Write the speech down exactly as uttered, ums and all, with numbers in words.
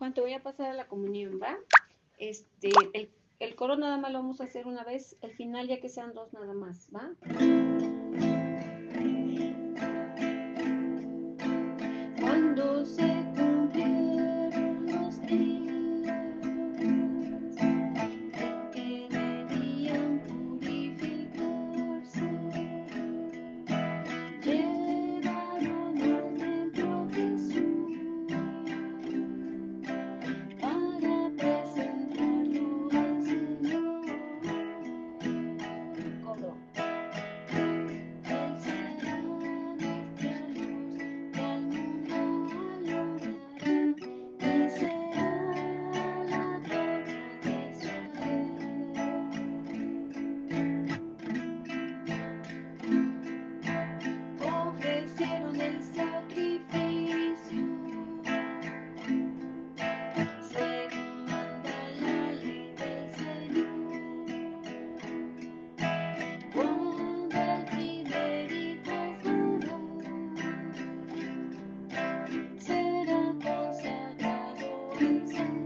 Juan, te voy a pasar a la comunión, ¿va? Este, el, el coro nada más lo vamos a hacer una vez, el final ya que sean dos nada más, ¿va? Cuando se cumplieron los días en que debían purificarse, llevaron al templo Jesús para presentarlo al Señor. Coro. Él será nuestra luz que al mundo alumbrará y será la gloria de Israel. Ofrecieron el sacrificio según manda la ley del Señor. Cuando el primer hijo fuera, será consagrado el Señor.